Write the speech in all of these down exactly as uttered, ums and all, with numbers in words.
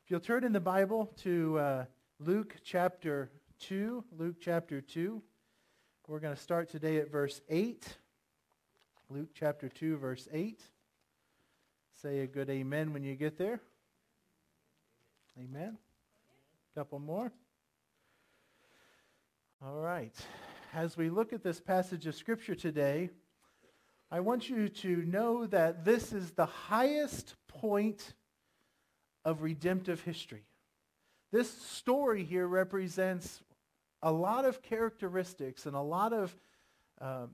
If you'll turn in the Bible to uh, Luke chapter two, Luke chapter two, we're going to start today at verse eight. Luke chapter two, verse eight. Say a good amen when you get there. Amen. A couple more. All right. As we look at this passage of Scripture today, I want you to know that this is the highest point of redemptive history. This story here represents a lot of characteristics and a lot of um,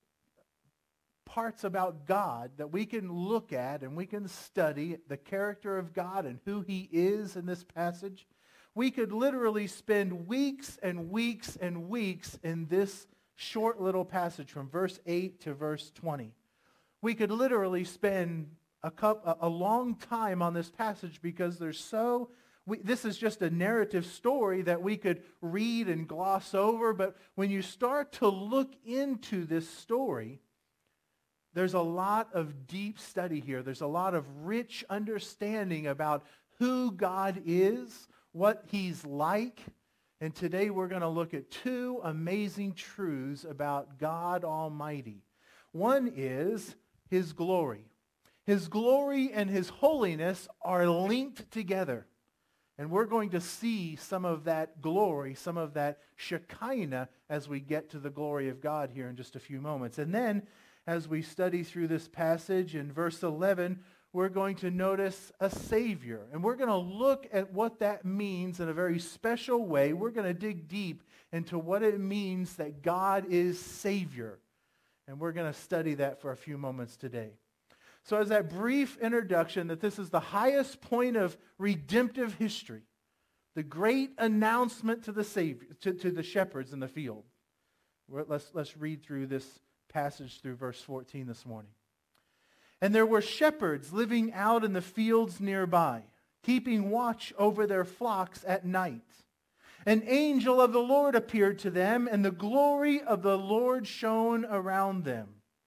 parts about God that we can look at and we can study the character of God and who He is in this passage. We could literally spend weeks and weeks and weeks in this short little passage from verse eight to verse twenty. We could literally spend a, cup, a long time on this passage because there's so... We, this is just a narrative story that we could read and gloss over, but when you start to look into this story, there's a lot of deep study here. There's a lot of rich understanding about who God is, what He's like, and today we're going to look at two amazing truths about God Almighty. One is His glory. His glory and His holiness are linked together. And we're going to see some of that glory, some of that Shekinah as we get to the glory of God here in just a few moments. And then as we study through this passage in verse eleven, we're going to notice a Savior. And we're going to look at what that means in a very special way. We're going to dig deep into what it means that God is Savior. And we're going to study that for a few moments today. So as that brief introduction that this is the highest point of redemptive history, the great announcement to the Savior, to, to the shepherds in the field. Let's, let's read through this passage through verse fourteen this morning. And there were shepherds living out in the fields nearby, keeping watch over their flocks at night. An angel of the Lord appeared to them, and the glory of the Lord shone around them.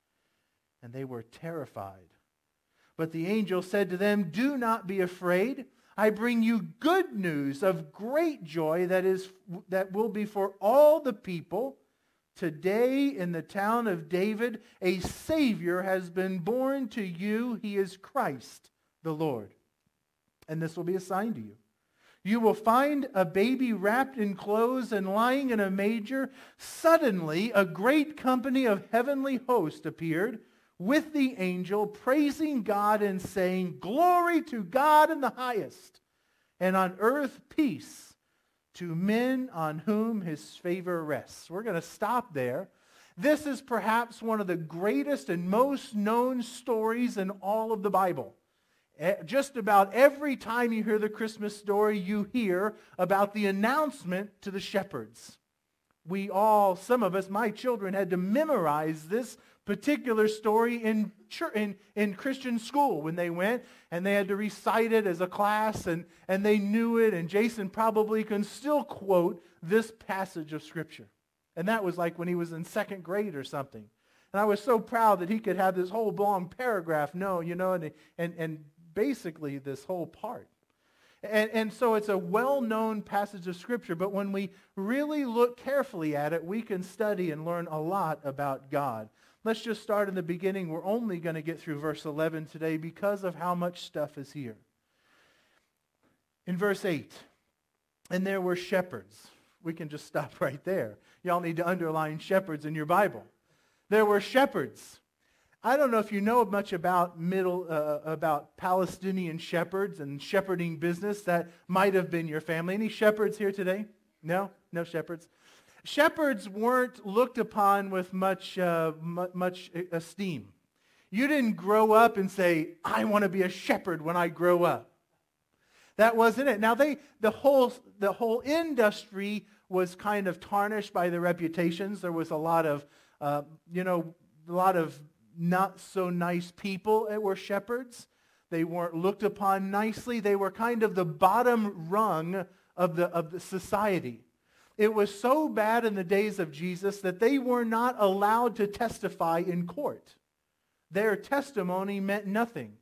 And they were terrified. But the angel said to them, "Do not be afraid. I bring you good news of great joy that is that will be for all the people. Today in the town of David, a Savior has been born to you. He is Christ the Lord. And this will be a sign to you. You will find a baby wrapped in clothes and lying in a manger." Suddenly, a great company of heavenly hosts appeared with the angel, praising God and saying, "Glory to God in the highest, and on earth peace to men on whom His favor rests." We're going to stop there. This is perhaps one of the greatest and most known stories in all of the Bible. Just about every time you hear the Christmas story, you hear about the announcement to the shepherds. We all, some of us, my children, had to memorize this particular story in, church, in in Christian school when they went, and they had to recite it as a class, and, and they knew it, and Jason probably can still quote this passage of Scripture. And that was like when he was in second grade or something. And I was so proud that he could have this whole long paragraph known, you know, and, and, and basically this whole part. And, and so it's a well-known passage of Scripture, but when we really look carefully at it, we can study and learn a lot about God. Let's just start in the beginning. We're only going to get through verse eleven today because of how much stuff is here. In verse eight, and there were shepherds. We can just stop right there. Y'all need to underline shepherds in your Bible. There were shepherds. I don't know if you know much about middle uh, about Palestinian shepherds and shepherding business. That might have been your family. Any shepherds here today? No? No shepherds? Shepherds weren't looked upon with much, uh, m- much esteem. You didn't grow up and say, "I want to be a shepherd when I grow up." That wasn't it. Now, they the whole the whole industry was kind of tarnished by their reputations. There was a lot of, uh, you know, a lot of not so nice people that were shepherds. They weren't looked upon nicely. They were kind of the bottom rung of the of the society. It was so bad in the days of Jesus that they were not allowed to testify in court. Their testimony meant nothing.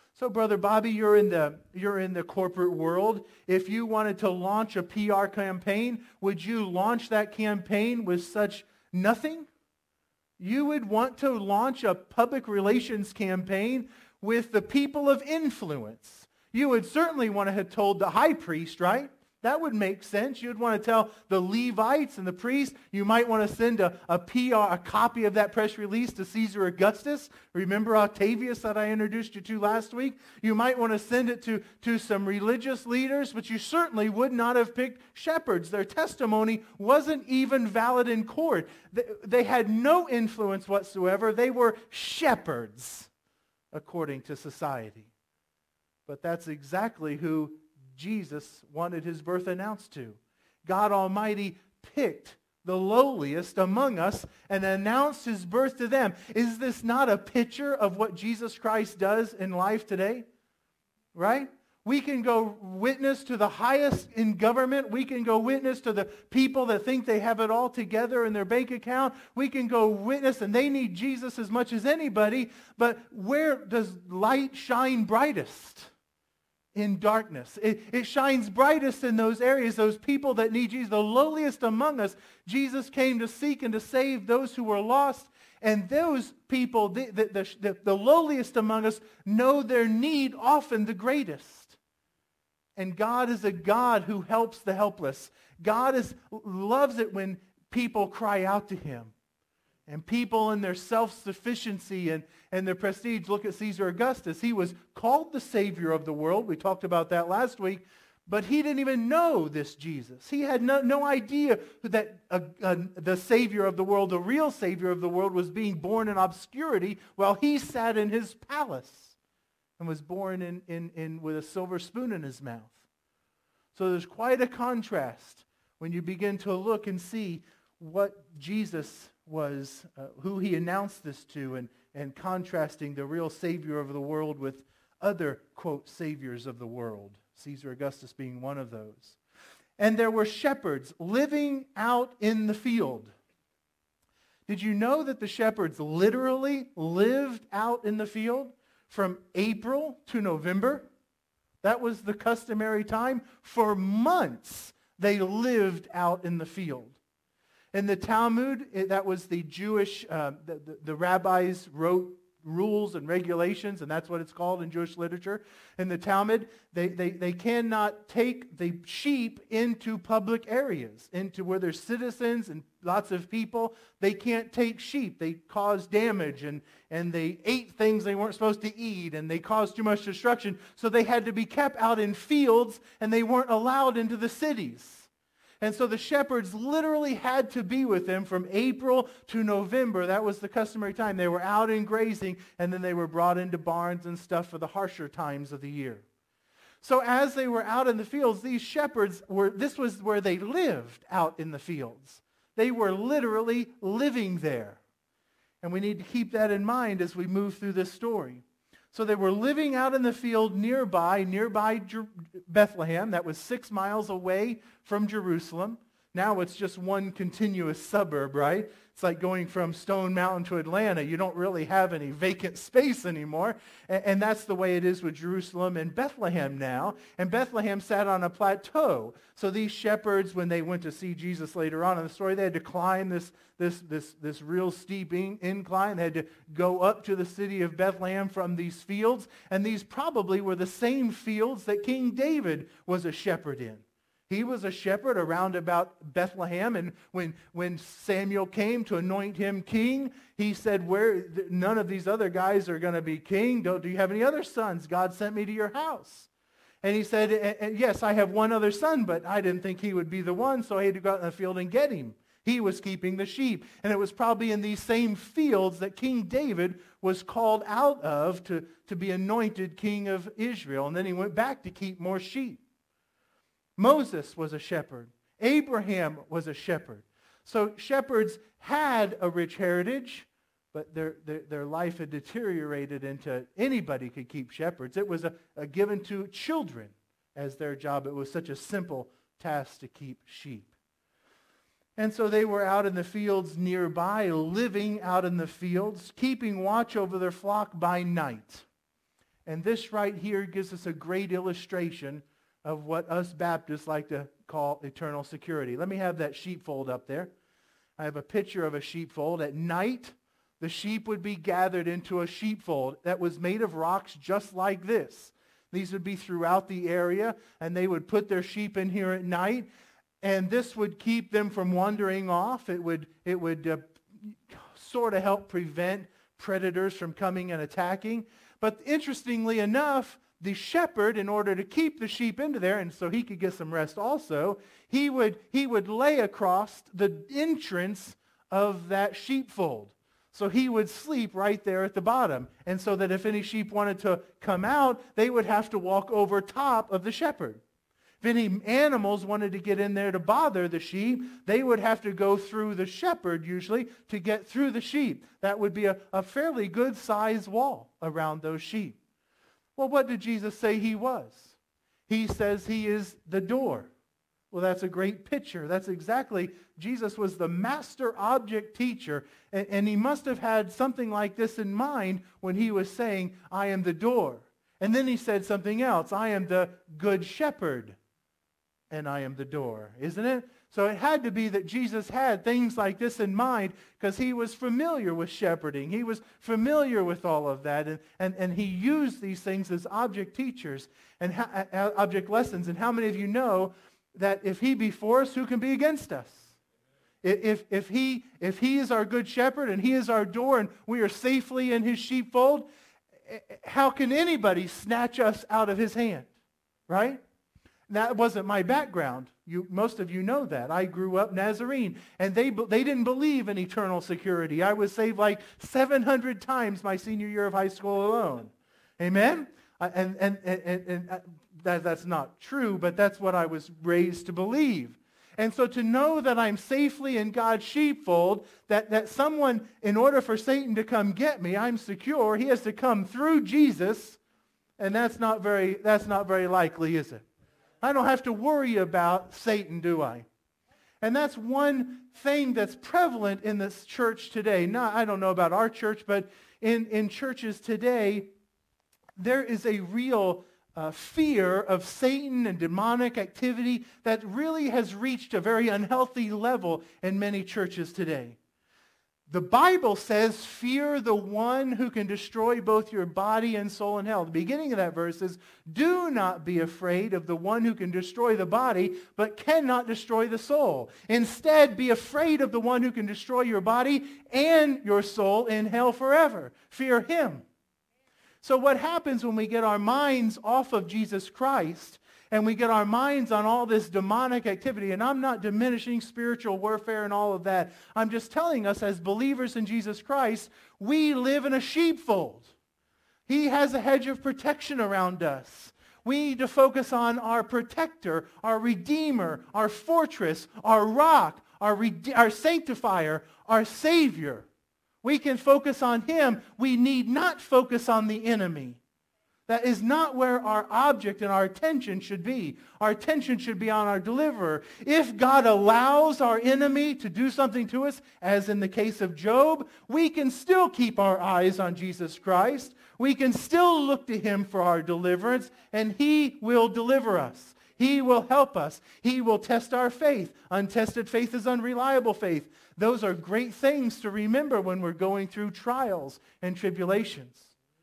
So, Brother Bobby, you're in the you're in the corporate world. If you wanted to launch a P R campaign, would you launch that campaign with such nothing? You would want to launch a public relations campaign with the people of influence. You would certainly want to have told the high priest, right? That would make sense. You'd want to tell the Levites and the priests. You might want to send a, a P R, a copy of that press release to Caesar Augustus. Remember Octavius that I introduced you to last week? You might want to send it to, to some religious leaders, but you certainly would not have picked shepherds. Their testimony wasn't even valid in court. They, they had no influence whatsoever. They were shepherds, according to society. But that's exactly who Jesus wanted his birth announced to. God Almighty picked the lowliest among us and announced his birth to them. Is this not a picture of what Jesus Christ does in life today? Right? We can go witness to the highest in government. We can go witness to the people that think they have it all together in their bank account. We can go witness, and they need Jesus as much as anybody. But where does light shine brightest? In darkness. It, it shines brightest in those areas, those people that need Jesus. The lowliest among us, Jesus came to seek and to save those who were lost. And those people, the, the, the, the lowliest among us, know their need often the greatest. And God is a God who helps the helpless. God is, loves it when people cry out to him. And people in their self-sufficiency and, and their prestige, look at Caesar Augustus. He was called the Savior of the world. We talked about that last week. But he didn't even know this Jesus. He had no, no idea that uh, uh, the Savior of the world, the real Savior of the world, was being born in obscurity while he sat in his palace and was born in, in, in, with a silver spoon in his mouth. So there's quite a contrast when you begin to look and see what Jesus was, uh, who he announced this to, and, and contrasting the real Savior of the world with other, quote, saviors of the world, Caesar Augustus being one of those. And there were shepherds living out in the field. Did you know that the shepherds literally lived out in the field from April to November? That was the customary time. For months, they lived out in the field. In the Talmud, that was the Jewish, uh, the, the, the rabbis wrote rules and regulations, and that's what it's called in Jewish literature. In the Talmud, they, they, they cannot take the sheep into public areas, into where there's citizens and lots of people. They can't take sheep. They cause damage, and, and they ate things they weren't supposed to eat, and they caused too much destruction. So they had to be kept out in fields, and they weren't allowed into the cities. And so the shepherds literally had to be with them from April to November. That was the customary time. They were out and grazing, and then they were brought into barns and stuff for the harsher times of the year. So as they were out in the fields, these shepherds were, this was where they lived, out in the fields. They were literally living there. And we need to keep that in mind as we move through this story. So they were living out in the field nearby, nearby Jer- Bethlehem. That was six miles away from Jerusalem. Now it's just one continuous suburb, right? It's like going from Stone Mountain to Atlanta. You don't really have any vacant space anymore. And, and that's the way it is with Jerusalem and Bethlehem now. And Bethlehem sat on a plateau. So these shepherds, when they went to see Jesus later on in the story, they had to climb this, this, this, this real steep in- incline. They had to go up to the city of Bethlehem from these fields. And these probably were the same fields that King David was a shepherd in. He was a shepherd around about Bethlehem, and when, when Samuel came to anoint him king, he said, "Where none of these other guys are going to be king. Do, do you have any other sons? God sent me to your house." And he said, "Yes, I have one other son, but I didn't think he would be the one, so I had to go out in the field and get him." He was keeping the sheep. And it was probably in these same fields that King David was called out of to, to be anointed king of Israel. And then he went back to keep more sheep. Moses was a shepherd. Abraham was a shepherd. So shepherds had a rich heritage, but their, their, their life had deteriorated into anybody could keep shepherds. It was a, a given to children as their job. It was such a simple task to keep sheep. And so they were out in the fields nearby, living out in the fields, keeping watch over their flock by night. And this right here gives us a great illustration of what us Baptists like to call eternal security. Let me have that sheepfold up there. I have a picture of a sheepfold. At night, the sheep would be gathered into a sheepfold that was made of rocks just like this. These would be throughout the area, and they would put their sheep in here at night, and this would keep them from wandering off. It would, it would uh, sort of help prevent predators from coming and attacking. But interestingly enough, the shepherd, in order to keep the sheep into there, and so he could get some rest also, he would, he would lay across the entrance of that sheepfold. So he would sleep right there at the bottom. And so that if any sheep wanted to come out, they would have to walk over top of the shepherd. If any animals wanted to get in there to bother the sheep, they would have to go through the shepherd usually to get through the sheep. That would be a, a fairly good sized wall around those sheep. Well, what did Jesus say he was? He says he is the door. Well, that's a great picture. That's exactly, Jesus was the master object teacher, and, and he must have had something like this in mind when he was saying, I am the door. And then he said something else, I am the good shepherd, and I am the door, isn't it? So it had to be that Jesus had things like this in mind because he was familiar with shepherding. He was familiar with all of that, and, and, and he used these things as object teachers and ha- uh, object lessons. And how many of you know that if he be for us, who can be against us? If, if, he, if he is our good shepherd and he is our door and we are safely in his sheepfold, how can anybody snatch us out of his hand? Right? That wasn't my background. You, most of you know that. I grew up Nazarene, and they, they didn't believe in eternal security. I was saved like seven hundred times my senior year of high school alone. Amen? And, and, and, and, and that, that's not true, but that's what I was raised to believe. And so to know that I'm safely in God's sheepfold, that, that someone, in order for Satan to come get me, I'm secure, he has to come through Jesus, and that's not very, that's not very likely, is it? I don't have to worry about Satan, do I? And that's one thing that's prevalent in this church today. Not, I don't know about our church, but in, in churches today, there is a real uh, fear of Satan and demonic activity that really has reached a very unhealthy level in many churches today. The Bible says, fear the one who can destroy both your body and soul in hell. The beginning of that verse is, do not be afraid of the one who can destroy the body, but cannot destroy the soul. Instead, be afraid of the one who can destroy your body and your soul in hell forever. Fear him. So what happens when we get our minds off of Jesus Christ and we get our minds on all this demonic activity, and I'm not diminishing spiritual warfare and all of that. I'm just telling us as believers in Jesus Christ, we live in a sheepfold. He has a hedge of protection around us. We need to focus on our protector, our redeemer, our fortress, our rock, our, rede- our sanctifier, our savior. We can focus on him. We need not focus on the enemy. That is not where our object and our attention should be. Our attention should be on our deliverer. If God allows our enemy to do something to us, as in the case of Job, we can still keep our eyes on Jesus Christ. We can still look to him for our deliverance, and he will deliver us. He will help us. He will test our faith. Untested faith is unreliable faith. Those are great things to remember when we're going through trials and tribulations.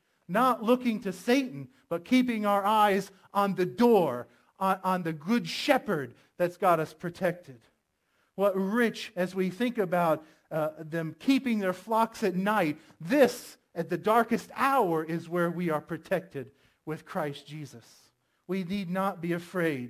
Not looking to Satan, but keeping our eyes on the door, on, on the good shepherd that's got us protected. What rich, as we think about uh, them keeping their flocks at night, this, at the darkest hour, is where we are protected with Christ Jesus. We need not be afraid.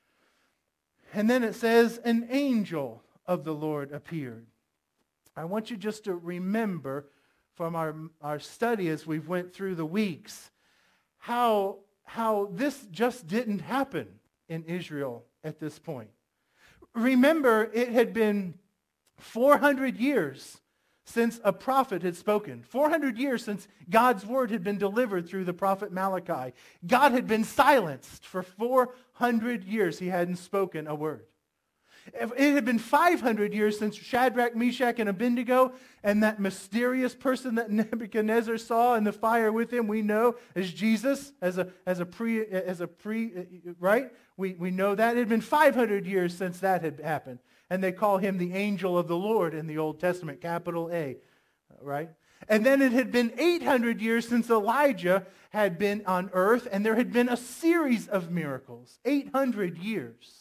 And then it says, an angel of the Lord appeared. I want you just to remember from our, our study as we went through the weeks, how, how this just didn't happen in Israel at this point. Remember, it had been four hundred years since a prophet had spoken. four hundred years since God's word had been delivered through the prophet Malachi. God had been silenced for four hundred years. He hadn't spoken a word. It had been five hundred years since Shadrach, Meshach, and Abednego, and that mysterious person that Nebuchadnezzar saw in the fire with him, we know as Jesus, as a as a pre as a pre right? We we know that it had been five hundred years since that had happened, and they call him the angel of the Lord in the Old Testament, capital A, right? And then it had been eight hundred years since Elijah had been on earth, and there had been a series of miracles. eight hundred years.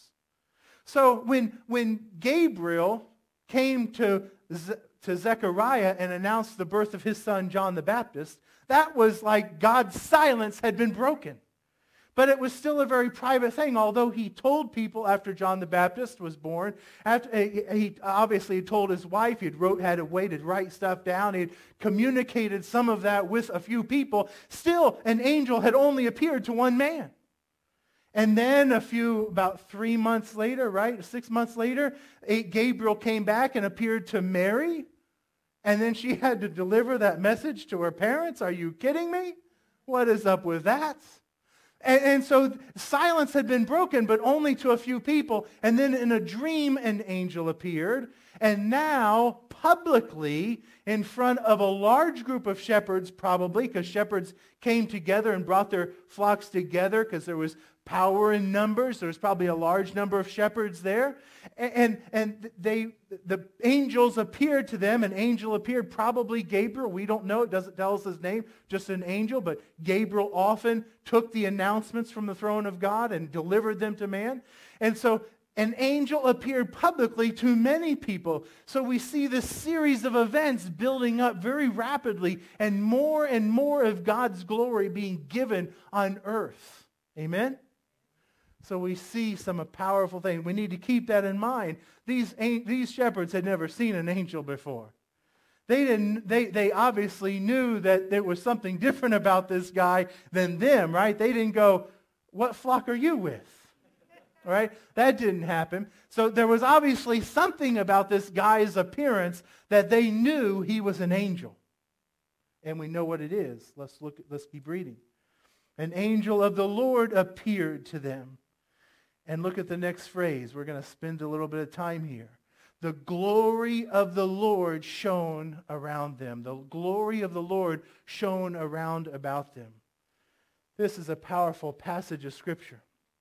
So when, when Gabriel came to, Ze- to Zechariah and announced the birth of his son John the Baptist, that was like God's silence had been broken. But it was still a very private thing, although he told people after John the Baptist was born, after, he obviously told his wife, he wrote, had a way to write stuff down, he had communicated some of that with a few people, still an angel had only appeared to one man. And then a few, about three months later, right, six months later, Gabriel came back and appeared to Mary. And then she had to deliver that message to her parents. Are you kidding me? What is up with that? And, and so silence had been broken, but only to a few people. And then in a dream, an angel appeared. And now, publicly, in front of a large group of shepherds, probably, because shepherds came together and brought their flocks together because there was power in numbers. There was probably a large number of shepherds there. And, and they, the angels appeared to them. An angel appeared, probably Gabriel. We don't know. It doesn't tell us his name, just an angel. But Gabriel often took the announcements from the throne of God and delivered them to man. And so an angel appeared publicly to many people. So we see this series of events building up very rapidly, and more and more of God's glory being given on earth. Amen? So we see some powerful things. We need to keep that in mind. These, these shepherds had never seen an angel before. They didn't. They, they obviously knew that there was something different about this guy than them, right? They didn't go, "What flock are you with?" Right? That didn't happen. So there was obviously something about this guy's appearance that they knew he was an angel. And we know what it is. Let's look. Let's keep reading. An angel of the Lord appeared to them. And look at the next phrase. We're going to spend a little bit of time here. The glory of the Lord shone around them. The glory of the Lord shone around about them. This is a powerful passage of Scripture.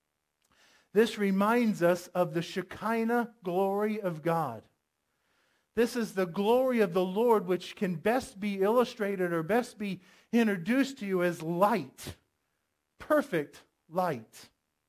This reminds us of the Shekinah glory of God. This is the glory of the Lord, which can best be illustrated or best be introduced to you as light. Perfect light.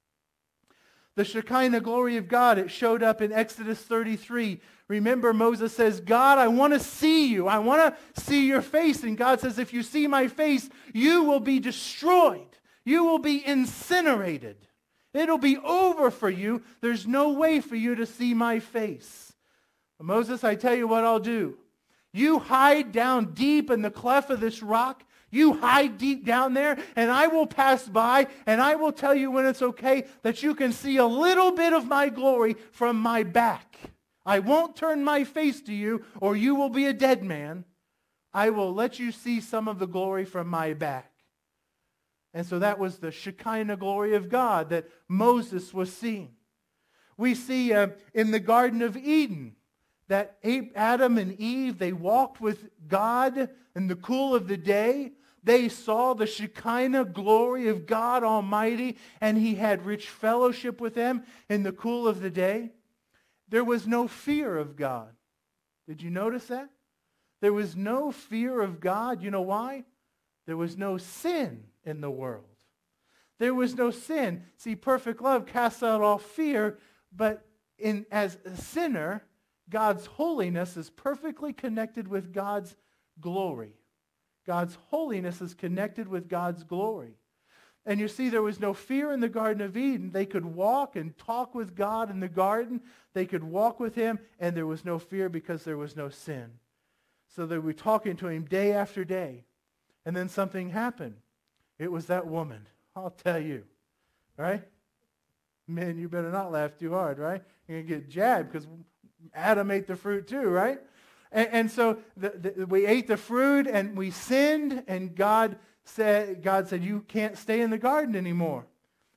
The Shekinah glory of God, it showed up in Exodus thirty-three. Remember, Moses says, "God, I want to see you. I want to see your face." And God says, "If you see my face, you will be destroyed. You will be incinerated. It'll be over for you. There's no way for you to see my face." Moses, I tell you what I'll do. You hide down deep in the cleft of this rock. You hide deep down there, and I will pass by, and I will tell you when it's okay that you can see a little bit of my glory from my back. I won't turn my face to you, or you will be a dead man. I will let you see some of the glory from my back. And so that was the Shekinah glory of God that Moses was seeing. We see uh, in the Garden of Eden that Adam and Eve, they walked with God in the cool of the day. They saw the Shekinah glory of God Almighty, and he had rich fellowship with them in the cool of the day. There was no fear of God. Did you notice that? There was no fear of God. You know why? There was no sin in the world. There was no sin. See, perfect love casts out all fear, but in, as a sinner, God's holiness is perfectly connected with God's glory. God's holiness is connected with God's glory. And you see, there was no fear in the Garden of Eden. They could walk and talk with God in the garden. They could walk with him, and there was no fear because there was no sin. So they were talking to him day after day. And then something happened. It was that woman. I'll tell you. Right? Man, you better not laugh too hard, right? You're going to get jabbed because Adam ate the fruit too, right? And, and so the, the, we ate the fruit and we sinned, and God said, God said, you can't stay in the garden anymore.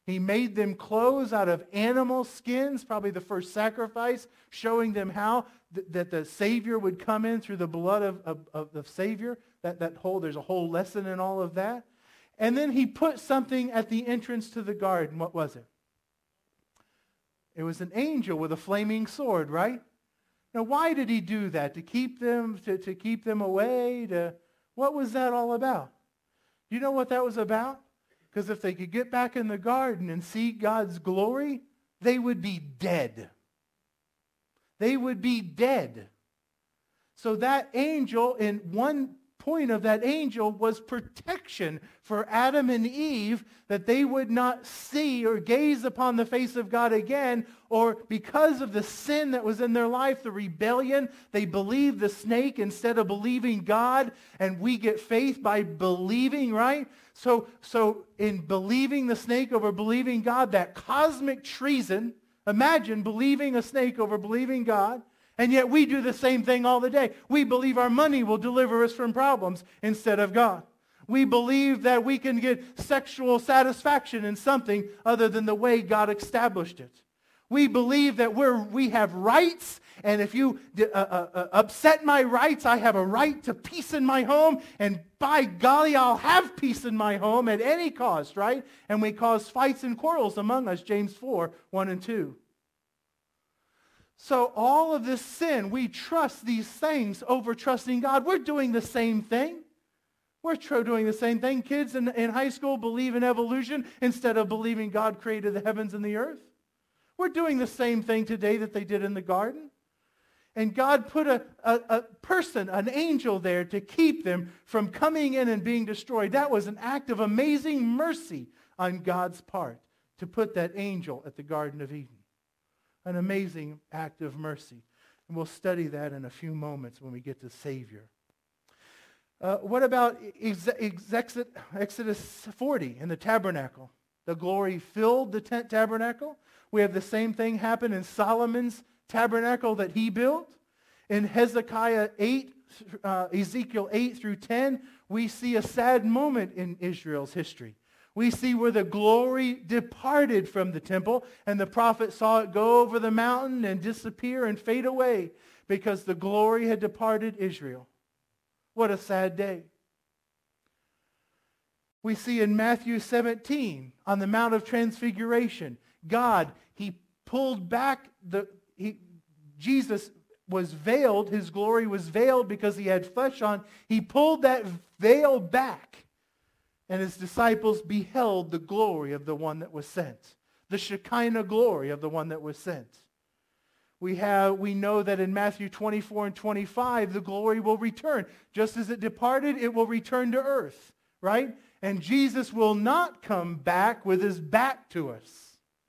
He made them clothes out of animal skins, probably the first sacrifice, showing them how th- that the Savior would come in through the blood of, of, of the Savior. That, that whole, there's a whole lesson in all of that. And then he put something at the entrance to the garden. What was it? It was an angel with a flaming sword, right? Now, why did he do that? To keep them, to, to keep them away? To, what was that all about? Do you know what that was about? Because if they could get back in the garden and see God's glory, they would be dead. They would be dead. So that angel, in one point of that angel, was protection for Adam and Eve, that they would not see or gaze upon the face of God again, or because of the sin that was in their life, the rebellion, they believed the snake instead of believing God, and we get faith by believing, right? So, so in believing the snake over believing God, that cosmic treason, imagine believing a snake over believing God, and yet we do the same thing all the day. We believe our money will deliver us from problems instead of God. We believe that we can get sexual satisfaction in something other than the way God established it. We believe that we're, we have rights, and if you uh, uh, uh, upset my rights, I have a right to peace in my home, and by golly, I'll have peace in my home at any cost, right? And we cause fights and quarrels among us, James four, one and two. So all of this sin, we trust these things over trusting God. We're doing the same thing. We're tr- doing the same thing. Kids in, in high school believe in evolution instead of believing God created the heavens and the earth. We're doing the same thing today that they did in the garden. And God put a, a, a person, an angel there to keep them from coming in and being destroyed. That was an act of amazing mercy on God's part, to put that angel at the Garden of Eden. An amazing act of mercy. And we'll study that in a few moments when we get to Savior. Uh, what about ex- ex- Exodus forty in the tabernacle? The glory filled the tent tabernacle. We have the same thing happen in Solomon's tabernacle that he built. In Hezekiah eight, uh, Ezekiel eight through ten, we see a sad moment in Israel's history. We see where the glory departed from the temple, and the prophet saw it go over the mountain and disappear and fade away because the glory had departed Israel. What a sad day. We see in Matthew seventeen, on the Mount of Transfiguration, God, he pulled back, the he, Jesus was veiled, his glory was veiled because he had flesh on. He pulled that veil back. And his disciples beheld the glory of the one that was sent. The Shekinah glory of the one that was sent. We have, we know that in Matthew twenty-four and twenty-five, the glory will return. Just as it departed, it will return to earth, right? And Jesus will not come back with his back to us.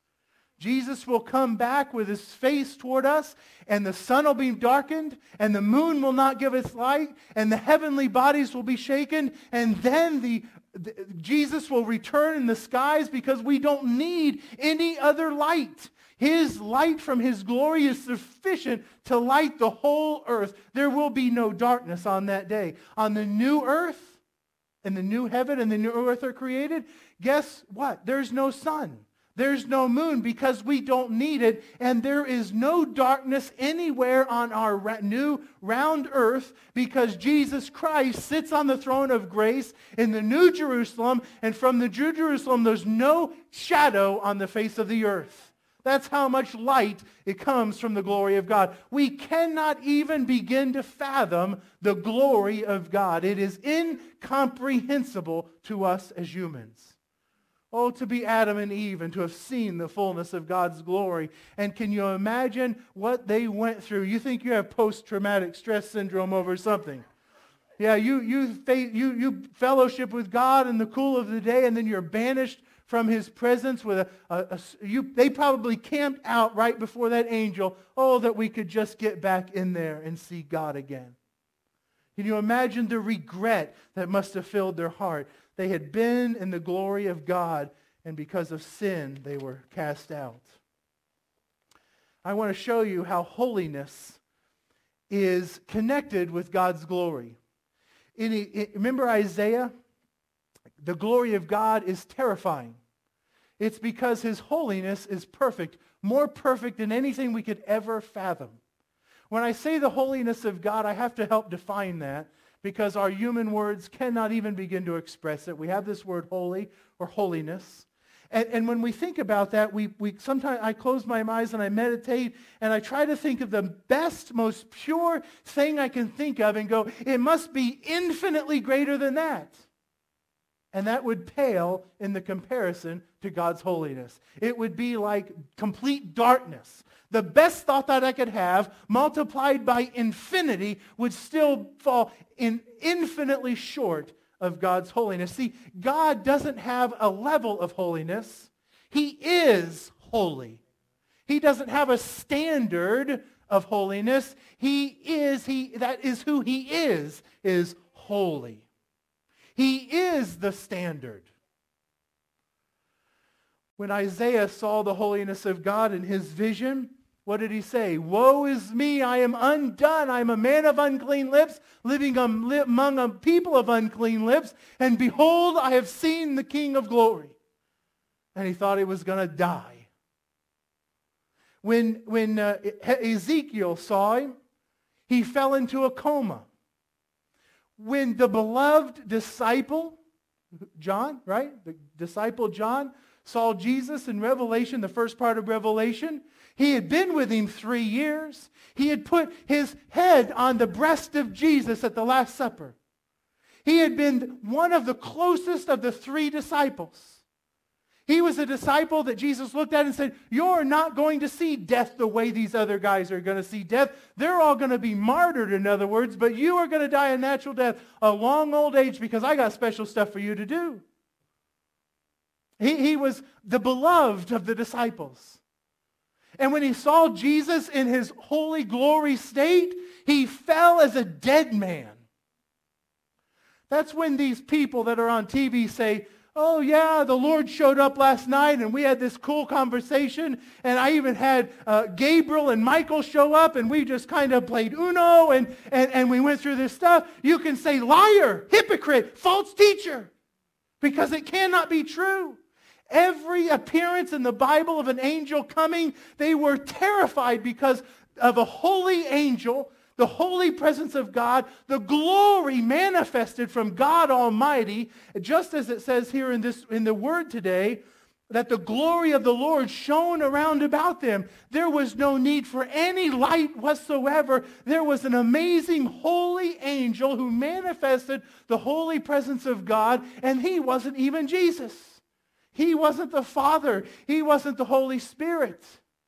Jesus will come back with his face toward us, and the sun will be darkened, and the moon will not give its light, and the heavenly bodies will be shaken, and then the, the Jesus will return in the skies because we don't need any other light. His light from his glory is sufficient to light the whole earth. There will be no darkness on that day. On the new earth, and the new heaven and the new earth are created, guess what? There's no sun. There's no moon because we don't need it, and there is no darkness anywhere on our ra- new round earth because Jesus Christ sits on the throne of grace in the New Jerusalem, and from the New Jerusalem there's no shadow on the face of the earth. That's how much light it comes from the glory of God. We cannot even begin to fathom the glory of God. It is incomprehensible to us as humans. Oh, to be Adam and Eve and to have seen the fullness of God's glory. And can you imagine what they went through? You think you have post-traumatic stress syndrome over something. Yeah, you, you, you, you fellowship with God in the cool of the day, and then you're banished from his presence with a, a, a you, they probably camped out right before that angel. Oh, that we could just get back in there and see God again. Can you imagine the regret that must have filled their heart? They had been in the glory of God, and because of sin, they were cast out. I want to show you how holiness is connected with God's glory. In, in, remember Isaiah? The glory of God is terrifying. It's because his holiness is perfect, more perfect than anything we could ever fathom. When I say the holiness of God, I have to help define that because our human words cannot even begin to express it. We have this word holy or holiness. And, and when we think about that, we, we sometimes I close my eyes and I meditate and I try to think of the best, most pure thing I can think of and go, it must be infinitely greater than that. And that would pale in the comparison to God's holiness. It would be like complete darkness. The best thought that I could have, multiplied by infinity, would still fall in infinitely short of God's holiness. See, God doesn't have a level of holiness. He is holy. He doesn't have a standard of holiness. He is, he, that is who he is, is holy. He is the standard. When Isaiah saw the holiness of God in his vision, what did he say? Woe is me, I am undone. I am a man of unclean lips, living among a people of unclean lips. And behold, I have seen the King of glory. And he thought he was going to die. When, when uh, Ezekiel saw him, he fell into a coma. When the beloved disciple, John, right? The disciple John, saw Jesus in Revelation, the first part of Revelation, he had been with him three years. He had put his head on the breast of Jesus at the Last Supper. He had been one of the closest of the three disciples. He was a disciple that Jesus looked at and said, you're not going to see death the way these other guys are going to see death. They're all going to be martyred, in other words, but you are going to die a natural death, a long old age, because I got special stuff for you to do. He, he was the beloved of the disciples. And when he saw Jesus in his holy glory state, he fell as a dead man. That's when these people that are on T V say, oh yeah, the Lord showed up last night and we had this cool conversation and I even had uh, Gabriel and Michael show up and we just kind of played Uno and, and, and we went through this stuff. You can say liar, hypocrite, false teacher, because it cannot be true. Every appearance in the Bible of an angel coming, they were terrified because of a holy angel, the holy presence of God, the glory manifested from God Almighty, just as it says here in this in the word today, that the glory of the Lord shone around about them. There was no need for any light whatsoever. There was an amazing holy angel who manifested the holy presence of God, and he wasn't even Jesus. He wasn't the Father. He wasn't the Holy Spirit.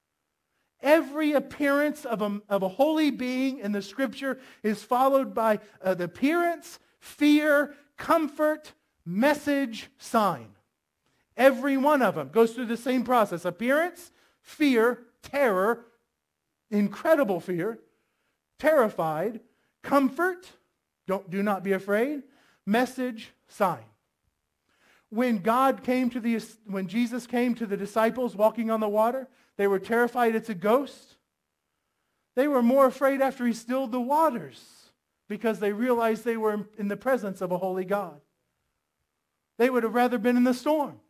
Every appearance of a, of a holy being in the Scripture is followed by uh, the appearance, fear, comfort, message, sign. Every one of them goes through the same process. Appearance, fear, terror, incredible fear, terrified, comfort, don't, do not be afraid, message, sign. When God came to the, when Jesus came to the disciples walking on the water, they were terrified it's a ghost. They were more afraid after he stilled the waters because they realized they were in the presence of a holy God. They would have rather been in the storm.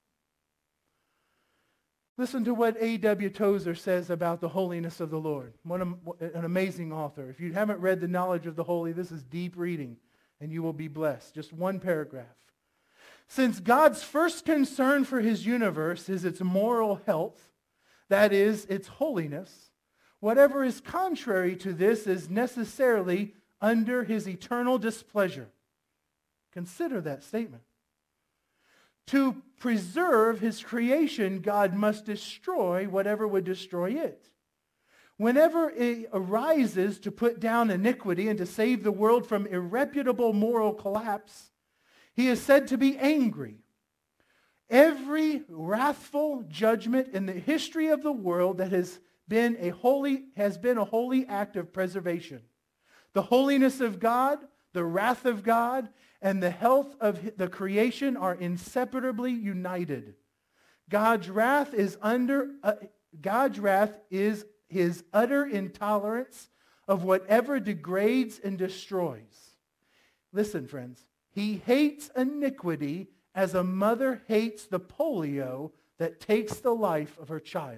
Listen to what A W Tozer says about the holiness of the Lord. What an amazing author. If you haven't read The Knowledge of the Holy, this is deep reading, and you will be blessed. Just one paragraph. Since God's first concern for his universe is its moral health, that is, its holiness, whatever is contrary to this is necessarily under his eternal displeasure. Consider that statement. To preserve his creation, God must destroy whatever would destroy it. Whenever it arises to put down iniquity and to save the world from irreparable moral collapse, he is said to be angry. Every wrathful judgment in the history of the world that has been a holy has been a holy act of preservation. The holiness of God, the wrath of God, and the health of the creation are inseparably united. God's wrath is under uh, God's wrath is his utter intolerance of whatever degrades and destroys. Listen, friends. He hates iniquity as a mother hates the polio that takes the life of her child.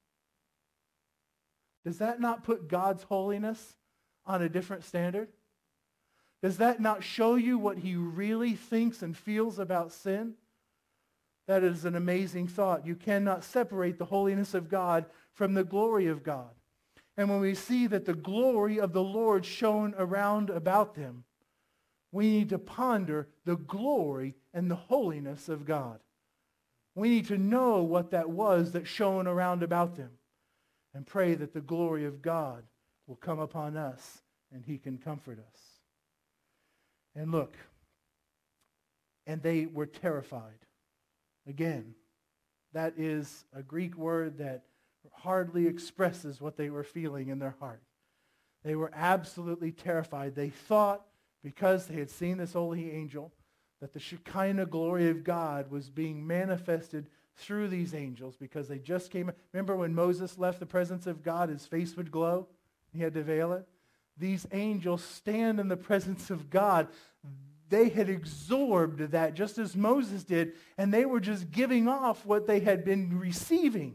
Does that not put God's holiness on a different standard? Does that not show you what he really thinks and feels about sin? That is an amazing thought. You cannot separate the holiness of God from the glory of God. And when we see that the glory of the Lord shone around about them, we need to ponder the glory and the holiness of God. We need to know what that was that shone around about them and pray that the glory of God will come upon us and he can comfort us. And look, and they were terrified. Again, that is a Greek word that hardly expresses what they were feeling in their heart. They were absolutely terrified. They thought, because they had seen this holy angel, that the Shekinah glory of God was being manifested through these angels because they just came. Remember when Moses left the presence of God, his face would glow? He had to veil it. These angels stand in the presence of God. They had absorbed that just as Moses did, and they were just giving off what they had been receiving.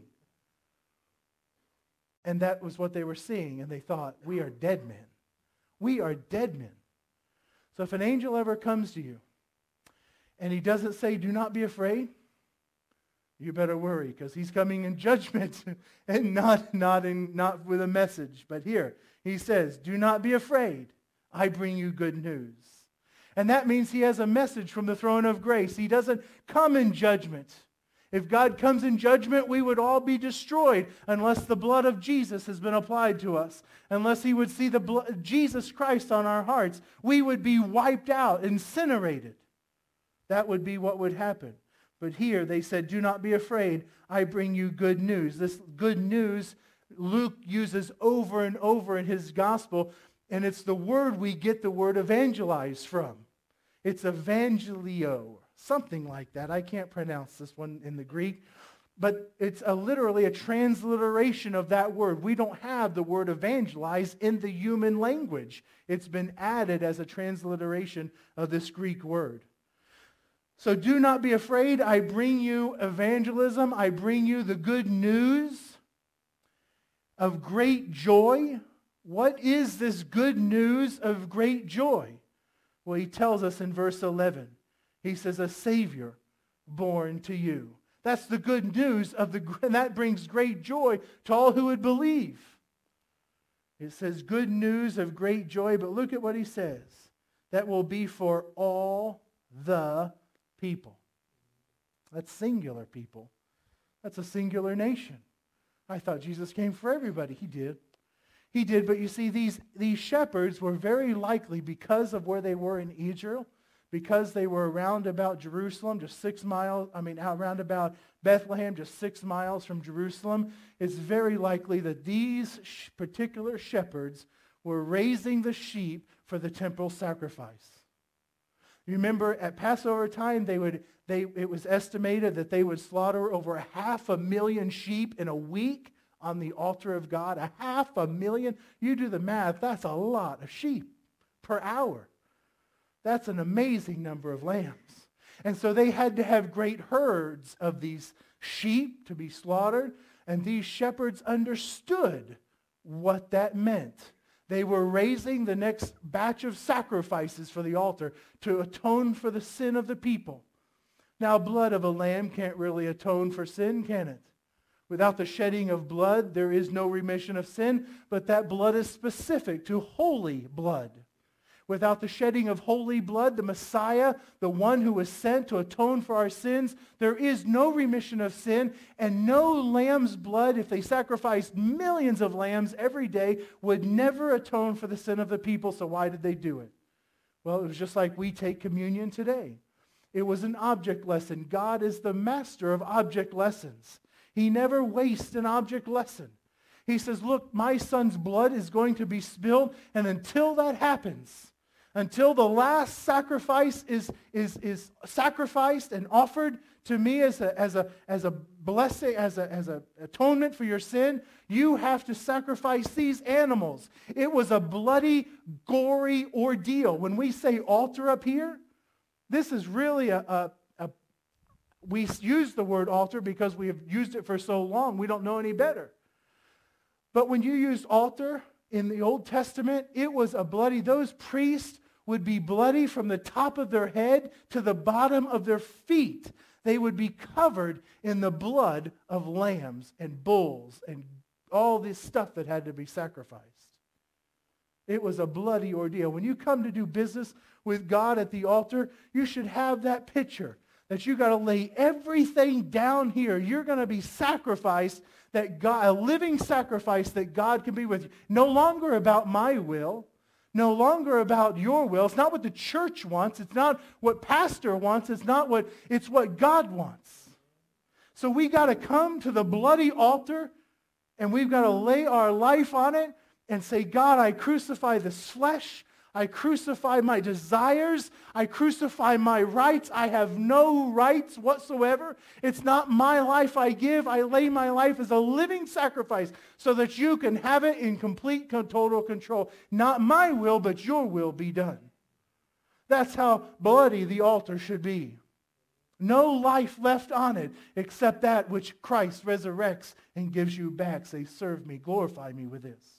And that was what they were seeing, and they thought, we are dead men. We are dead men. So if an angel ever comes to you, and he doesn't say, do not be afraid, you better worry, because he's coming in judgment and not, not, in, not with a message. But here, he says, do not be afraid. I bring you good news. And that means he has a message from the throne of grace. He doesn't come in judgment. If God comes in judgment, we would all be destroyed unless the blood of Jesus has been applied to us. Unless he would see the blood of Jesus Christ on our hearts, we would be wiped out, incinerated. That would be what would happen. But here they said, do not be afraid. I bring you good news. This good news Luke uses over and over in his gospel, and it's the word we get the word evangelize from. It's evangelio, something like that. I can't pronounce this one in the Greek, but it's a, literally a transliteration of that word. We don't have the word evangelize in the human language. It's been added as a transliteration of this Greek word. So do not be afraid. I bring you evangelism. I bring you the good news of great joy. What is this good news of great joy? Well, he tells us in verse eleven. He says, a Savior born to you. That's the good news of the, and that brings great joy to all who would believe. It says good news of great joy, but look at what he says. That will be for all the people. That's singular people. That's a singular nation. I thought Jesus came for everybody. He did. He did, but you see, these, these shepherds were very likely, because of where they were in Israel, because they were around about Jerusalem, just six miles, I mean, around about Bethlehem, just six miles from Jerusalem, it's very likely that these sh- particular shepherds were raising the sheep for the temple sacrifice. You remember at Passover time, they would they it was estimated that they would slaughter over a half a million sheep in a week on the altar of God. A half a million. You do the math, that's a lot of sheep per hour. That's an amazing number of lambs. And so they had to have great herds of these sheep to be slaughtered, and these shepherds understood what that meant. They were raising the next batch of sacrifices for the altar to atone for the sin of the people. Now, blood of a lamb can't really atone for sin, can it? Without the shedding of blood, there is no remission of sin, but that blood is specific to holy blood. Without the shedding of holy blood, the Messiah, the one who was sent to atone for our sins, there is no remission of sin, and no lamb's blood, if they sacrificed millions of lambs every day, would never atone for the sin of the people. So why did they do it? Well, it was just like we take communion today. It was an object lesson. God is the master of object lessons. He never wastes an object lesson. He says, look, my son's blood is going to be spilled, and until that happens, until the last sacrifice is, is, is sacrificed and offered to me as a, as a, as a blessing, as a, as a atonement for your sin, you have to sacrifice these animals. It was a bloody, gory ordeal. When we say altar up here, this is really a, a, a We use the word altar because we have used it for so long, we don't know any better. But when you use altar in the Old Testament, it was a bloody, those priests would be bloody from the top of their head to the bottom of their feet. They would be covered in the blood of lambs and bulls and all this stuff that had to be sacrificed. It was a bloody ordeal. When you come to do business with God at the altar, you should have that picture that you got to lay everything down here. You're going to be sacrificed, that God, a living sacrifice that God can be with you. No longer about my will, no longer about your will. It's not what the church wants. It's not what pastor wants. It's not what, it's what God wants. So we got to come to the bloody altar and we've got to lay our life on it and say, God, I crucify this flesh. I crucify my desires. I crucify my rights. I have no rights whatsoever. It's not my life I give. I lay my life as a living sacrifice so that you can have it in complete, total control. Not my will, but your will be done. That's how bloody the altar should be. No life left on it except that which Christ resurrects and gives you back. Say, serve me, glorify me with this.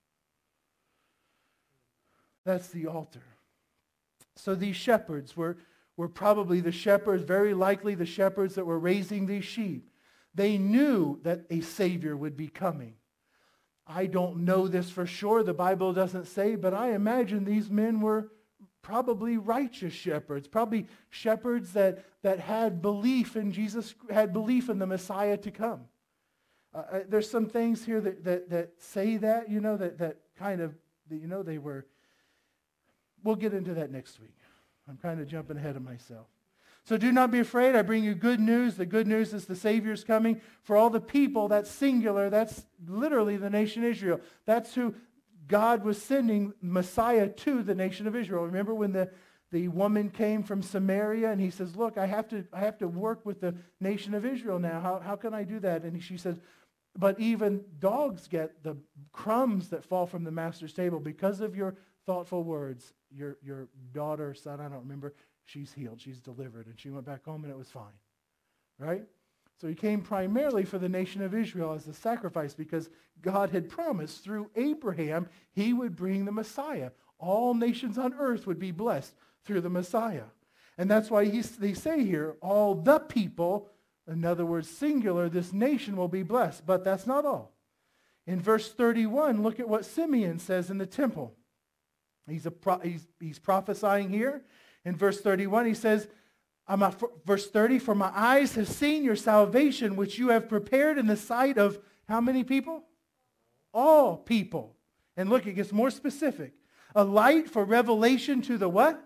That's the altar. So these shepherds were, were probably the shepherds, very likely the shepherds that were raising these sheep. They knew that a Savior would be coming. I don't know this for sure. The Bible doesn't say, but I imagine these men were probably righteous shepherds, probably shepherds that, that had belief in Jesus, had belief in the Messiah to come. Uh, there's some things here that, that, that say that, you know, that, that kind of, you know, they were... We'll get into that next week. I'm kind of jumping ahead of myself. So do not be afraid. I bring you good news. The good news is the Savior's coming. For all the people, that's singular. That's literally the nation Israel. That's who God was sending Messiah to, the nation of Israel. Remember when the, the woman came from Samaria and he says, look, I have to, I have to work with the nation of Israel now. How, how can I do that? And she says, but even dogs get the crumbs that fall from the master's table because of your thoughtful words. Your, your daughter, son, I don't remember, she's healed, she's delivered, and she went back home and it was fine. Right? So he came primarily for the nation of Israel as a sacrifice because God had promised through Abraham he would bring the Messiah. All nations on earth would be blessed through the Messiah. And that's why he, they say here, all the people, in other words, singular, this nation will be blessed. But that's not all. In verse thirty-one, look at what Simeon says in the temple. He's, a pro, he's, he's prophesying here. In verse thirty-one, he says, I'm a, verse thirty, for my eyes have seen your salvation, which you have prepared in the sight of how many people? All people. And look, it gets more specific. A light for revelation to the what?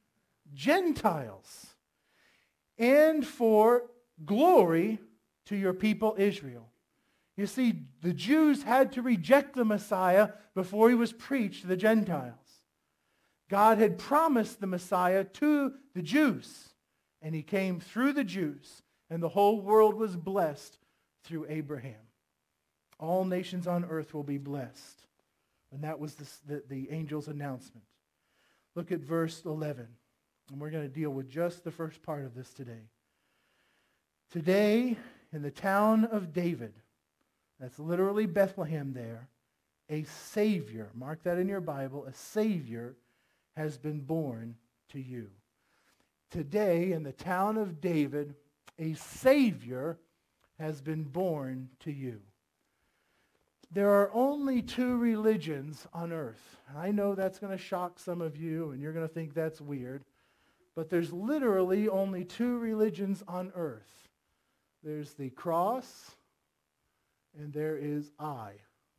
Gentiles. And for glory to your people Israel. You see, the Jews had to reject the Messiah before he was preached to the Gentiles. God had promised the Messiah to the Jews, and he came through the Jews, and the whole world was blessed through Abraham. All nations on earth will be blessed. And that was the, the, the angel's announcement. Look at verse eleven, and we're going to deal with just the first part of this today. Today, in the town of David, that's literally Bethlehem there, a Savior, mark that in your Bible, a Savior has been born to you. Today, in the town of David, a Savior has been born to you. There are only two religions on earth. I know that's going to shock some of you, and you're going to think that's weird, but there's literally only two religions on earth. There's the cross, and there is I.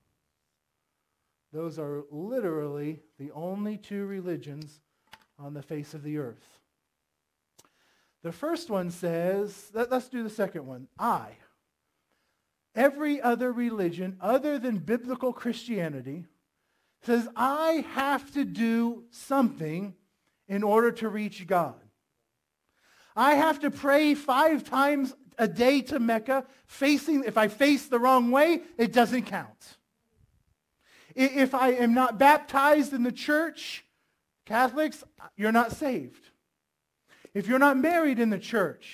Those are literally the only two religions on the face of the earth. The first one says, let, let's do the second one, I. Every other religion other than biblical Christianity says I have to do something in order to reach God. I have to pray five times a day to Mecca, facing, if I face the wrong way, it doesn't count. If I am not baptized in the church, Catholics, you're not saved. If you're not married in the church,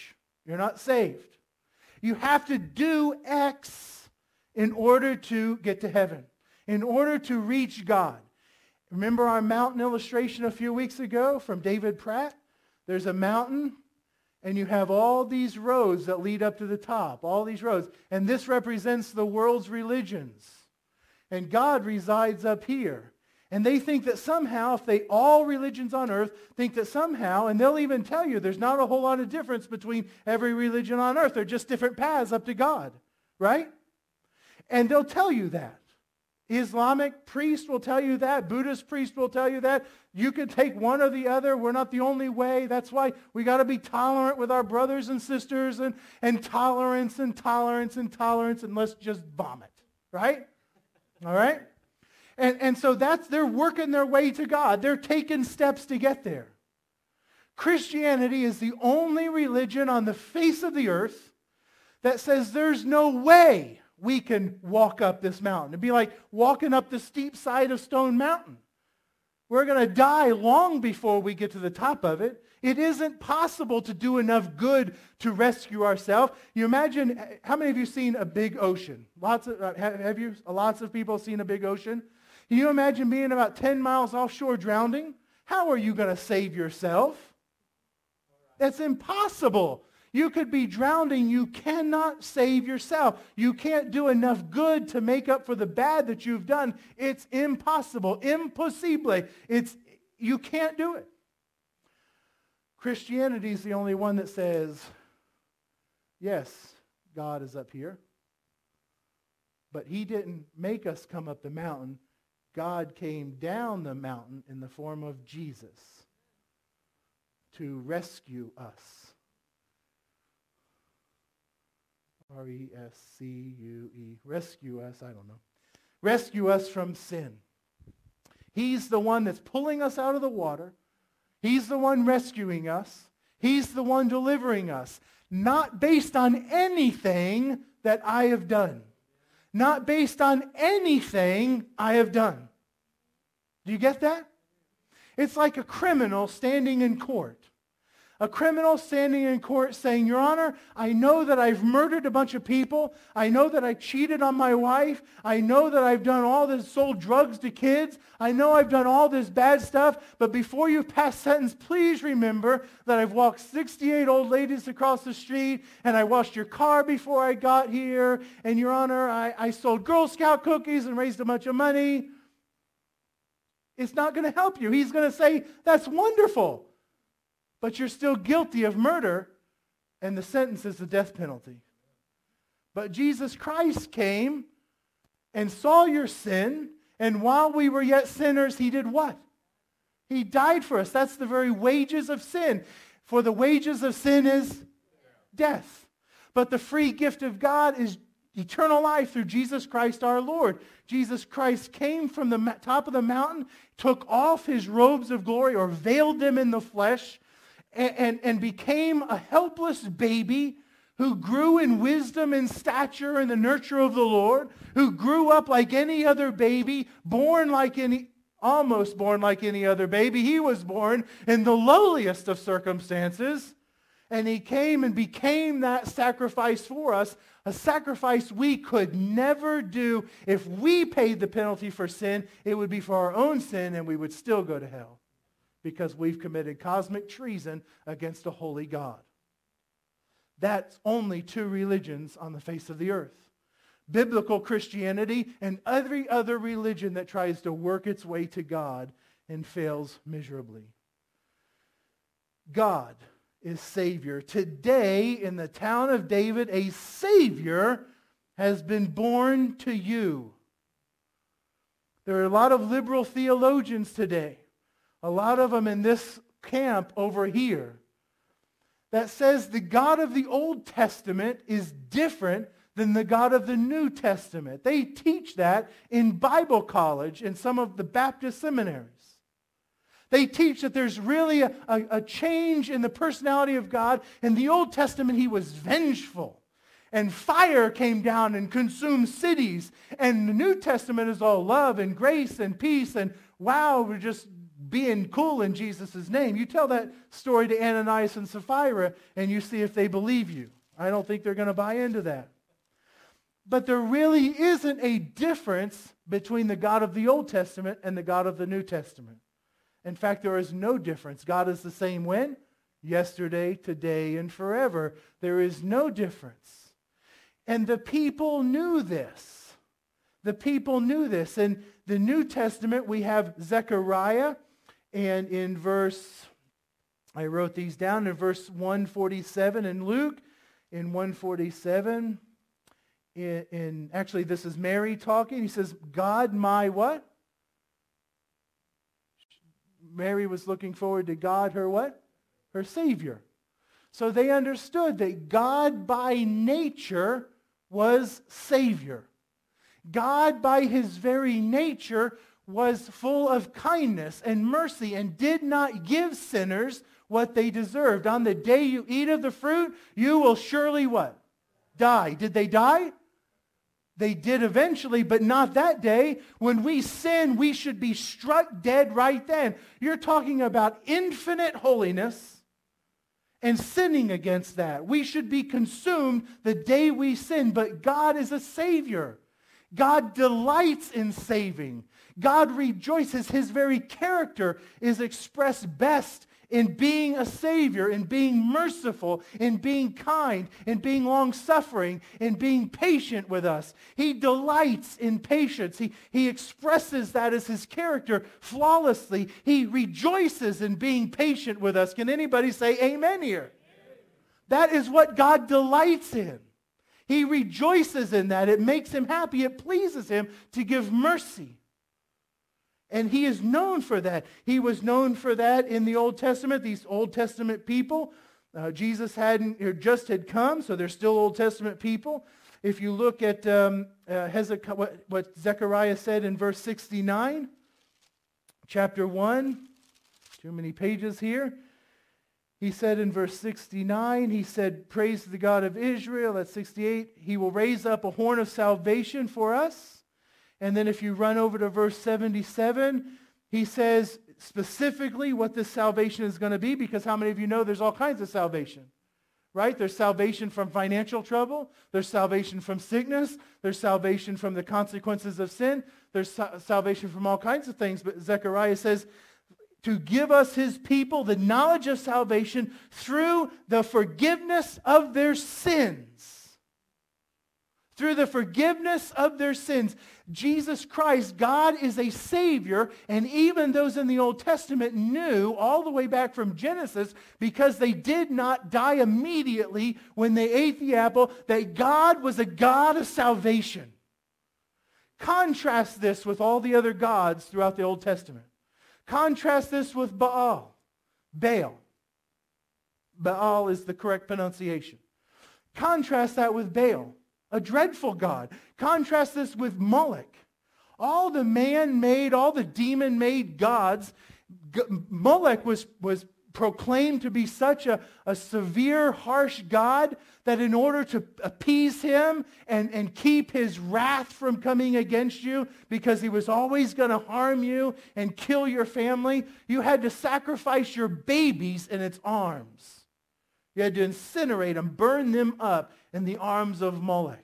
You're not saved. You have to do X in order to get to heaven, in order to reach God. Remember our mountain illustration a few weeks ago from David Pratt? There's a mountain, and you have all these roads that lead up to the top, all these roads. And this represents the world's religions. And God resides up here. And they think that somehow, if they, all religions on earth, think that somehow, and they'll even tell you there's not a whole lot of difference between every religion on earth. They're just different paths up to God, right? And they'll tell you that. Islamic priest will tell you that. Buddhist priest will tell you that. You can take one or the other. We're not the only way. That's why we got to be tolerant with our brothers and sisters, and, and tolerance and tolerance and tolerance, and let's just vomit, right? All right? And, and so that's, they're working their way to God. They're taking steps to get there. Christianity is the only religion on the face of the earth that says there's no way we can walk up this mountain. It'd be like walking up the steep side of Stone Mountain. We're going to die long before we get to the top of it. It isn't possible to do enough good to rescue ourselves. You imagine, how many of you seen a big ocean? Lots of, uh, have you, lots of people seen a big ocean? Can you imagine being about ten miles offshore drowning? How are you going to save yourself? That's impossible. You could be drowning. You cannot save yourself. You can't do enough good to make up for the bad that you've done. It's impossible. Impossible. It's, you can't do it. Christianity is the only one that says, yes, God is up here, but he didn't make us come up the mountain. God came down the mountain in the form of Jesus to rescue us. R E S C U E. Rescue us, I don't know. Rescue us from sin. He's the one that's pulling us out of the water. He's the one rescuing us. He's the one delivering us. Not based on anything that I have done. Not based on anything I have done. Do you get that? It's like a criminal standing in court. A criminal standing in court saying, Your Honor, I know that I've murdered a bunch of people. I know that I cheated on my wife. I know that I've done all this, sold drugs to kids. I know I've done all this bad stuff. But before you pass sentence, please remember that I've walked sixty-eight old ladies across the street, and I washed your car before I got here. And Your Honor, I, I sold Girl Scout cookies and raised a bunch of money. It's not going to help you. He's going to say, that's wonderful. But you're still guilty of murder, and the sentence is the death penalty. But Jesus Christ came and saw your sin, and while we were yet sinners, he did what? He died for us. That's the very wages of sin. For the wages of sin is death. But the free gift of God is eternal life through Jesus Christ our Lord. Jesus Christ came from the top of the mountain, took off his robes of glory, or veiled them in the flesh, And, and, and became a helpless baby who grew in wisdom and stature in the nurture of the Lord, who grew up like any other baby, born like any, almost born like any other baby. He was born in the lowliest of circumstances, and he came and became that sacrifice for us, a sacrifice we could never do. If we paid the penalty for sin, it would be for our own sin, and we would still go to hell, because we've committed cosmic treason against a holy God. That's only two religions on the face of the earth. Biblical Christianity and every other religion that tries to work its way to God and fails miserably. God is Savior. Today, in the town of David, a Savior has been born to you. There are a lot of liberal theologians today, a lot of them in this camp over here, that says the God of the Old Testament is different than the God of the New Testament. They teach that in Bible college in some of the Baptist seminaries. They teach that there's really a, a, a change in the personality of God. In the Old Testament, he was vengeful, and fire came down and consumed cities. And the New Testament is all love and grace and peace, and wow, we're just being cool in Jesus' name. You tell that story to Ananias and Sapphira, and you see if they believe you. I don't think they're going to buy into that. But there really isn't a difference between the God of the Old Testament and the God of the New Testament. In fact, there is no difference. God is the same when? Yesterday, today, and forever. There is no difference. And the people knew this. The people knew this. In the New Testament, we have Zechariah, and in verse, I wrote these down, in verse one forty-seven in Luke, in one forty-seven, in, in actually this is Mary talking. He says, God my what? Mary was looking forward to God, her what? Her Savior. So they understood that God by nature was Savior. God by his very nature was full of kindness and mercy and did not give sinners what they deserved. On the day you eat of the fruit, you will surely what? Die. Did they die? They did eventually, but not that day. When we sin, we should be struck dead right then. You're talking about infinite holiness and sinning against that. We should be consumed the day we sin, but God is a Savior. God delights in saving. God rejoices. His very character is expressed best in being a Savior, in being merciful, in being kind, in being long-suffering, in being patient with us. He delights in patience. He, he expresses that as his character flawlessly. He rejoices in being patient with us. Can anybody say amen here? Amen. That is what God delights in. He rejoices in that. It makes him happy. It pleases him to give mercy. And he is known for that. He was known for that in the Old Testament. These Old Testament people, uh, Jesus hadn't or just had come, so they're still Old Testament people. If you look at um, uh, Hezekiah, what, what Zechariah said in verse sixty-nine, chapter one, too many pages here. He said in verse sixty-nine, he said, praise to the God of Israel. At sixty-eight, he will raise up a horn of salvation for us. And then if you run over to verse seventy-seven, he says specifically what this salvation is going to be, because how many of you know there's all kinds of salvation, right? There's salvation from financial trouble. There's salvation from sickness. There's salvation from the consequences of sin. There's sa- salvation from all kinds of things. But Zechariah says, to give us his people the knowledge of salvation through the forgiveness of their sins. Through the forgiveness of their sins. Jesus Christ, God is a Savior, and even those in the Old Testament knew all the way back from Genesis, because they did not die immediately when they ate the apple, that God was a God of salvation. Contrast this with all the other gods throughout the Old Testament. Contrast this with Baal. Baal. Baal is the correct pronunciation. Contrast that with Baal, a dreadful god. Contrast this with Moloch. All the man-made, all the demon-made gods, G- Moloch was, was proclaimed to be such a, a severe, harsh god that in order to appease him and, and keep his wrath from coming against you, because he was always going to harm you and kill your family, you had to sacrifice your babies in its arms. You had to incinerate them, burn them up in the arms of Moloch.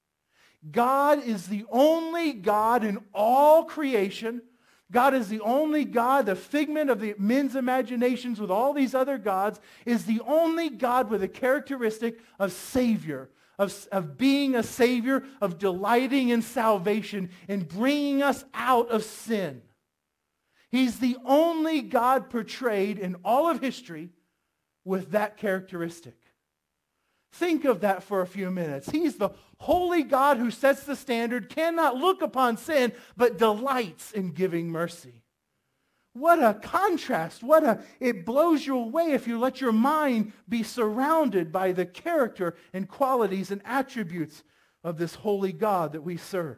God is the only God in all creation. God is the only God, the figment of the men's imaginations with all these other gods, is the only God with a characteristic of Savior, of, of being a Savior, of delighting in salvation, and bringing us out of sin. He's the only God portrayed in all of history with that characteristic. Think of that for a few minutes. He's the holy God who sets the standard, cannot look upon sin, but delights in giving mercy. What a contrast. What a, it blows you away if you let your mind be surrounded by the character and qualities and attributes of this holy God that we serve.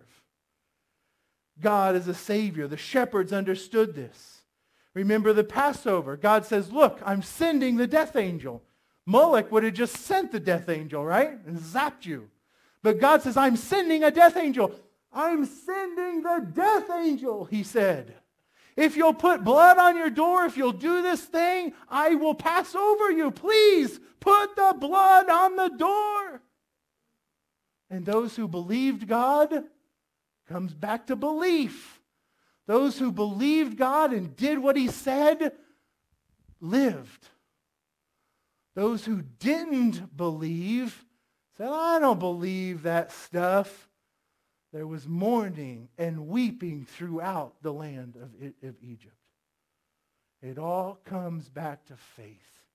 God is a Savior. The shepherds understood this. Remember the Passover. God says, look, I'm sending the death angel. Moloch would have just sent the death angel, right? And zapped you. But God says, I'm sending a death angel. I'm sending the death angel, he said. If you'll put blood on your door, if you'll do this thing, I will pass over you. Please put the blood on the door. And those who believed God, comes back to belief. Those who believed God and did what he said, lived. Those who didn't believe said, I don't believe that stuff. There was mourning and weeping throughout the land of, of Egypt. It all comes back to faith.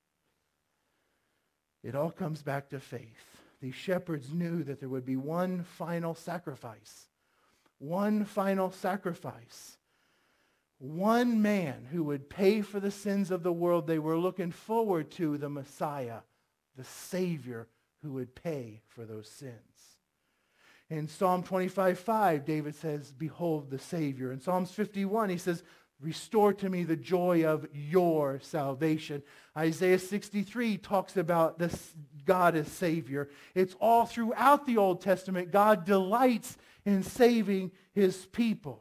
It all comes back to faith. These shepherds knew that there would be one final sacrifice. One final sacrifice. One man who would pay for the sins of the world. They were looking forward to the Messiah, the Savior who would pay for those sins. In Psalm twenty-five five, David says, behold the Savior. In Psalms fifty-one, he says, restore to me the joy of your salvation. Isaiah sixty-three talks about this God as Savior. It's all throughout the Old Testament. God delights in saving his people.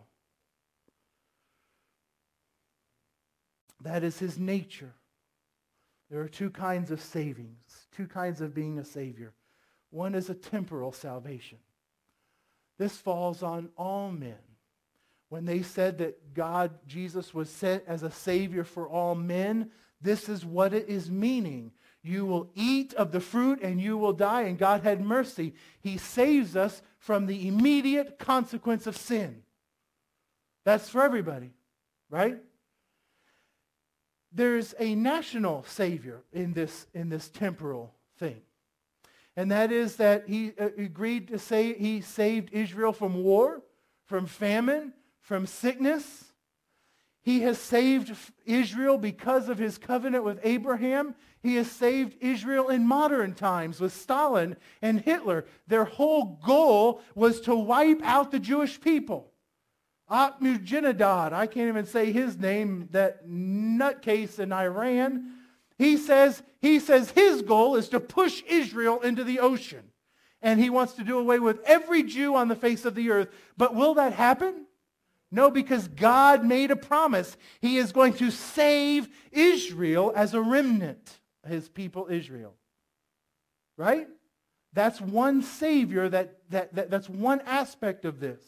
That is his nature. There are two kinds of savings, two kinds of being a Savior. One is a temporal salvation. This falls on all men. When they said that God, Jesus, was sent as a Savior for all men, this is what it is meaning. You will eat of the fruit and you will die, and God had mercy. He saves us from the immediate consequence of sin. That's for everybody, right? There's a national Savior in this, in this temporal thing. And that is that he agreed to say he saved Israel from war, from famine, from sickness. He has saved Israel because of his covenant with Abraham. He has saved Israel in modern times with Stalin and Hitler. Their whole goal was to wipe out the Jewish people. Ahmadinejad, I can't even say his name, that nutcase in Iran. He says, he says his goal is to push Israel into the ocean. And he wants to do away with every Jew on the face of the earth. But will that happen? No, because God made a promise. He is going to save Israel as a remnant, his people Israel. Right? That's one Savior, that, that, that, that's one aspect of this.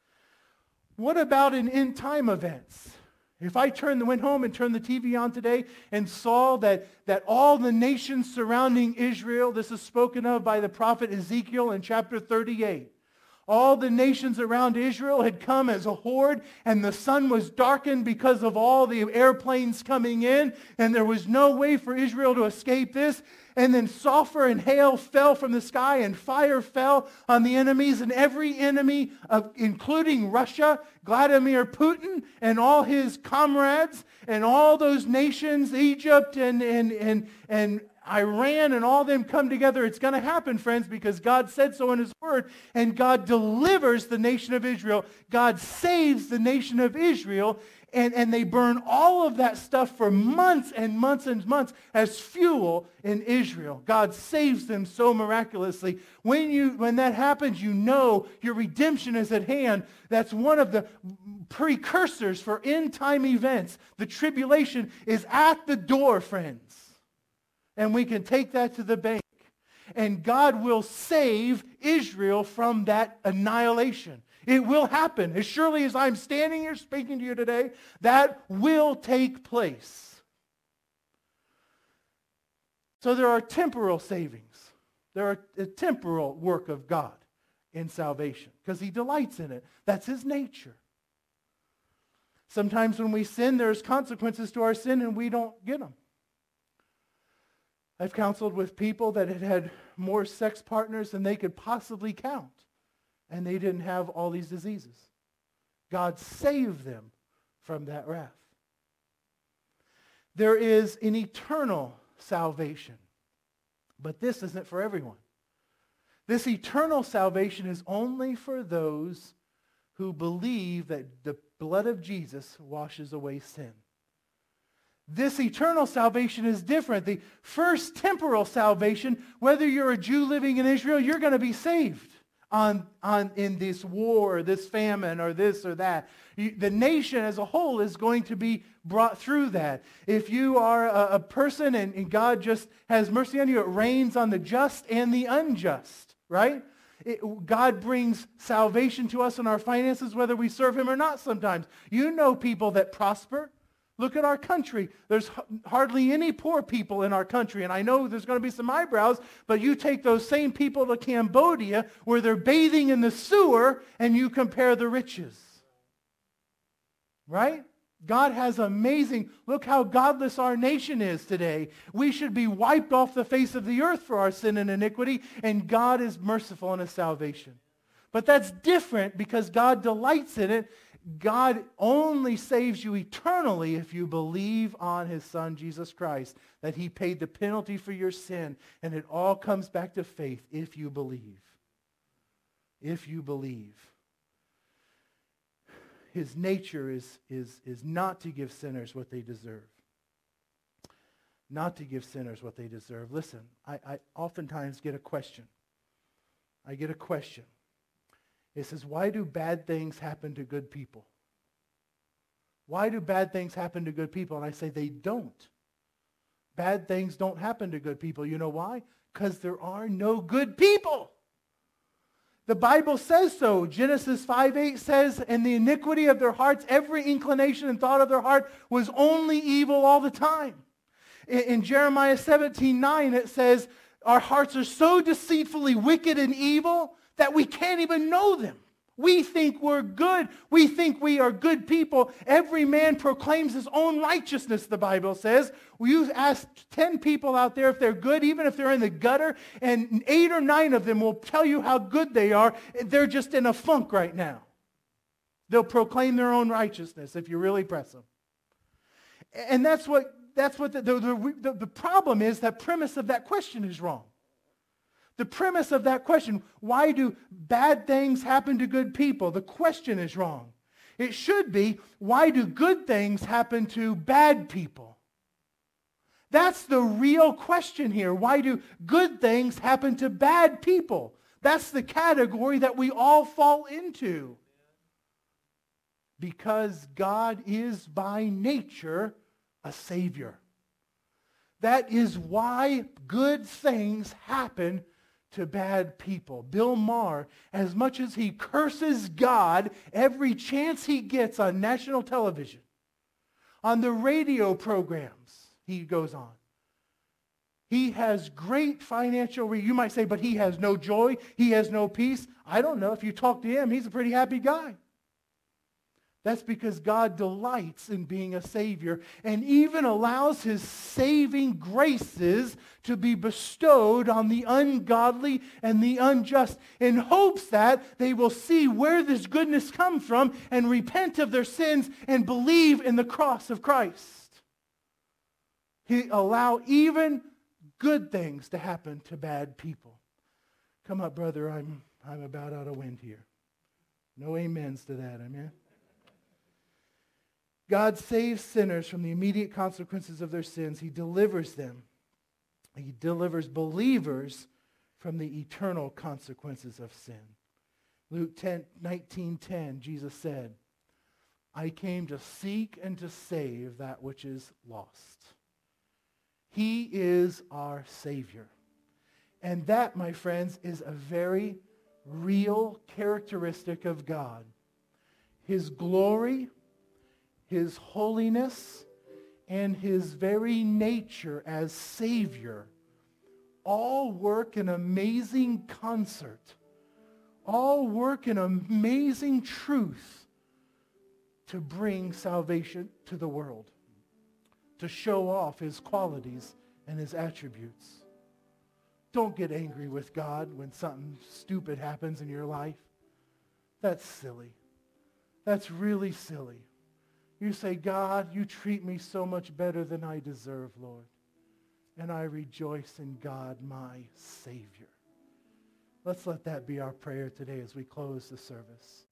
What about in end time events? If I turned, went home and turned the T V on today and saw that, that all the nations surrounding Israel, this is spoken of by the prophet Ezekiel in chapter thirty-eight. All the nations around Israel had come as a horde, and the sun was darkened because of all the airplanes coming in, and there was no way for Israel to escape this. And then sulfur and hail fell from the sky, and fire fell on the enemies, and every enemy, of, including Russia, Vladimir Putin, and all his comrades, and all those nations, Egypt and, and, and, and Iran, and all them come together. It's going to happen, friends, because God said so in his word, and God delivers the nation of Israel. God saves the nation of Israel. And, and they burn all of that stuff for months and months and months as fuel in Israel. God saves them so miraculously. When, you, when that happens, you know your redemption is at hand. That's one of the precursors for end-time events. The tribulation is at the door, friends. And we can take that to the bank. And God will save Israel from that annihilation. It will happen. As surely as I'm standing here speaking to you today, that will take place. So there are temporal savings. There are a temporal work of God in salvation because he delights in it. That's his nature. Sometimes when we sin, there's consequences to our sin and we don't get them. I've counseled with people that had had more sex partners than they could possibly count. And they didn't have all these diseases. God saved them from that wrath. There is an eternal salvation. But this isn't for everyone. This eternal salvation is only for those who believe that the blood of Jesus washes away sin. This eternal salvation is different. The first temporal salvation, whether you're a Jew living in Israel, you're going to be saved. on, on in this war, this famine, or this or that. You, the nation as a whole is going to be brought through that. If you are a, a person and, and God just has mercy on you, it rains on the just and the unjust, right? It, God brings salvation to us in our finances, whether we serve him or not sometimes. You know people that prosper. Look at our country. There's hardly any poor people in our country. And I know there's going to be some eyebrows, but you take those same people to Cambodia where they're bathing in the sewer and you compare the riches. Right? God has amazing, look how godless our nation is today. We should be wiped off the face of the earth for our sin and iniquity, and God is merciful in his salvation. But that's different because God delights in it. God only saves you eternally if you believe on his Son, Jesus Christ, that he paid the penalty for your sin, and it all comes back to faith if you believe. If you believe. His nature is, is, is not to give sinners what they deserve. Not to give sinners what they deserve. Listen, I, I oftentimes get a question. I get a question. It says, why do bad things happen to good people? Why do bad things happen to good people? And I say they don't. Bad things don't happen to good people. You know why? Because there are no good people. The Bible says so. Genesis five eight says, and the iniquity of their hearts, every inclination and thought of their heart was only evil all the time. In, in Jeremiah seventeen nine it says, our hearts are so deceitfully wicked and evil that we can't even know them. We think we're good. We think we are good people. Every man proclaims his own righteousness, the Bible says. You ask ten people out there if they're good, even if they're in the gutter, and eight or nine of them will tell you how good they are. They're just in a funk right now. They'll proclaim their own righteousness if you really press them. And that's what, that's what the, the, the, the problem is. That premise of that question is wrong. The premise of that question, why do bad things happen to good people? The question is wrong. It should be, why do good things happen to bad people? That's the real question here. Why do good things happen to bad people? That's the category that we all fall into. Because God is by nature a Savior. That is why good things happen to bad people. Bill Maher, as much as he curses God every chance he gets on national television, on the radio programs he goes on, he has great financial, re- you might say, but he has no joy, he has no peace. I don't know. If you talk to him, he's a pretty happy guy. That's because God delights in being a Savior and even allows his saving graces to be bestowed on the ungodly and the unjust in hopes that they will see where this goodness comes from and repent of their sins and believe in the cross of Christ. He allow even good things to happen to bad people. Come up, brother. I'm, I'm about out of wind here. No amens to that. Amen. God saves sinners from the immediate consequences of their sins. He delivers them. He delivers believers from the eternal consequences of sin. Luke nineteen ten, Jesus said, I came to seek and to save that which is lost. He is our Savior. And that, my friends, is a very real characteristic of God. His glory, his holiness, and his very nature as Savior all work in amazing concert, all work in amazing truth to bring salvation to the world, to show off his qualities and his attributes. Don't get angry with God when something stupid happens in your life. That's silly. That's really silly. You say, God, you treat me so much better than I deserve, Lord. And I rejoice in God, my Savior. Let's let that be our prayer today as we close the service.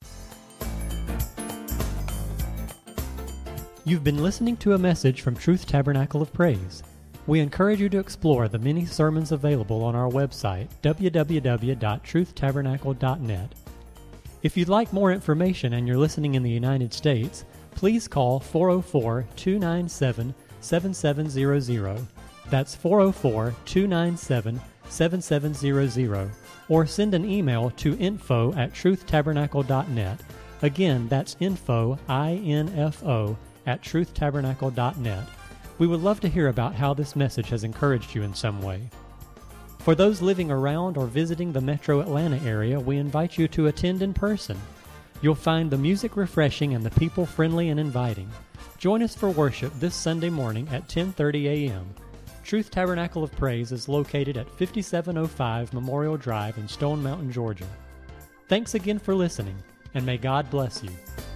You've been listening to a message from Truth Tabernacle of Praise. We encourage you to explore the many sermons available on our website, w w w dot truth tabernacle dot net. If you'd like more information and you're listening in the United States, please call four oh four, two nine seven, seven seven zero zero. That's four oh four, two nine seven, seven seven zero zero. Or send an email to info at truth tabernacle dot net. Again, that's info, I N F O, at truth tabernacle dot net. We would love to hear about how this message has encouraged you in some way. For those living around or visiting the metro Atlanta area, we invite you to attend in person. You'll find the music refreshing and the people friendly and inviting. Join us for worship this Sunday morning at ten thirty a.m. Truth Tabernacle of Praise is located at fifty-seven oh five Memorial Drive in Stone Mountain, Georgia. Thanks again for listening, and may God bless you.